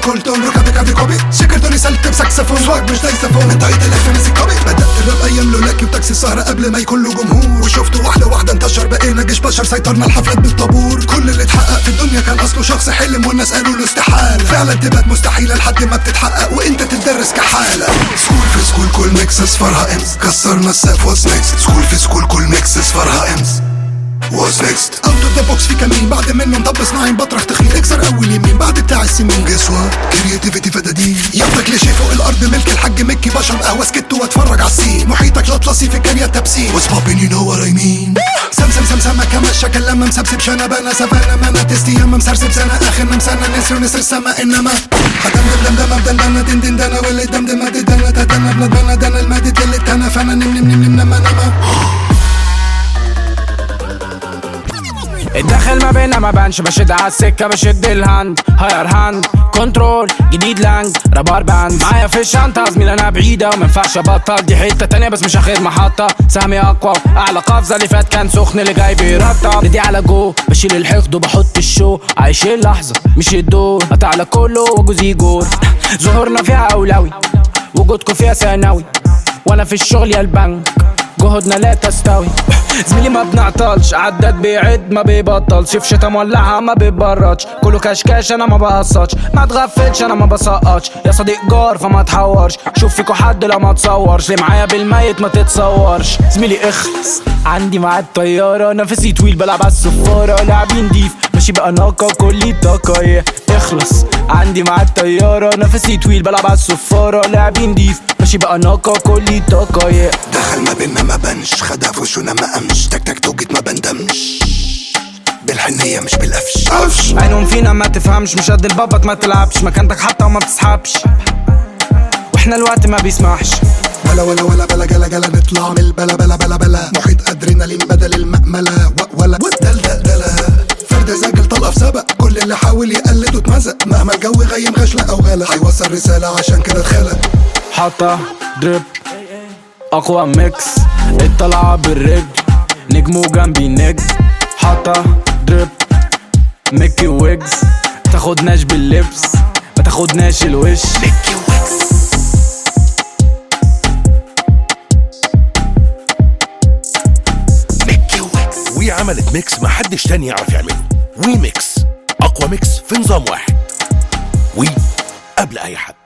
كولتون ركبك عندي كوبي شكرتوني سلت بساكسفون سواق مش دايسافون انتهيت الافنسي كوبي بدأت الراب ايام لولاكي وتاكسي السهرة قبل ما يكون له جمهور وشفته واحدة انتشر بقينا جيش بشر سيطرنا الحفلات بالطابور كل اللي اتحقق في الدنيا كان اصله شخص حلم والناس قالوا له استحالة فعلا تبقى مستحيلة لحد ما بتتحقق وانت تتدرس كحالة سكول في سكول كل ميكس اصفرها امس كسرنا السقف واتس نيكست سكول في سكول كل ميكس اصفرها امس واتس نيكست اوت اوف ذا بوكس في كمين بعد منه مطب صناعي بطرح تخين اكسر اول يمين بعد بتاع السمين جسوة كرياتيفيتي فدادين يفضل كليشيه فوق الارض ملك الحاج مكي بشرب قهوه سكت واتفرج على السين محيطك لطلسي في كاريا تبسيم واتس بابين يو نو وات اي مين سمسمة كما شكل لما مسبسب شنبانة سفانة مانا تستي يما مسرسب سنة اخر نمسانة نسر ونسر السما انما دم بدنا دندن دنا واللي دم دنا تدنا بندنا دنا المادة اللي تنا فانا نم نما الداخل ما بينا ما بانش بشد عالسكة بشد الهاند هاير هاند كنترول جديد لانج رابار باند معايا في الشنطة زميل انا بعيدة ومنفعش ابطل دي حتة تانية بس مش هاخد محطة سهمي اقوى اعلى قفزة اللي فات كان سخن اللي جاي بيرطب دي على جو بشيل الحقد وبحط الشو عايش اللحظة مش الدور هتعلى كله وجوزي جور ظهورنا فيها اولوي وجودكم فيها ثانوي وانا في الشغل يا البنك جهودنا لا تستوي زميلي ما بنعطلش عداد بيعد ما بيبطلش في شتا مولعها ما بيبردش كله كشكاش انا ما بقصتش ما تغفلش انا ما بسقطش يا صديق جار فما تحورش شوف فيكو حد لو ما تصورش اللي معايا بالميت ما تتصورش زميلي اخلص عندي معاد طيارة نفسي طويل بلعب على الصفارة لاعبين ديف ماشي بقى ناقة كلي طاقة اخلص عندي معاد طيارة نفسي طويل بلعب على الصفارة لاعبين ديف ماشي بقى ناقة كلي طاقة دخل ما بينا ما بنش خدها في وشنا ما قامش تك تك توجت ما بندمش بالحنية مش بالقفش عينهم فينا ما تفهمش مش قد البابط ما تلعبش مكانتك حتى وما بتسحبش واحنا الوقت ما بيسمحش ولا بلا جلا نطلع من البلا بلا محيط ادرينالين بدل المأملة ولا دلدلة فرد زاجل طلقة في سبق كل اللي حاول يقلد واتمزق مهما الجو غيم غشلة او غلا هيوصل رسالة عشان كده اتخلق حطة دريب اقوى ميكس الطلعة بالرجل نجمو جنبي نجم حطة دريب ميكي ويجز تاخدناش باللبس ما تاخدناش الوش ميكي ويجز وي عملت ميكس ما حدش تاني يعرف يعمله وي ميكس اقوى ميكس في نظام واحد وي قبل اي حد.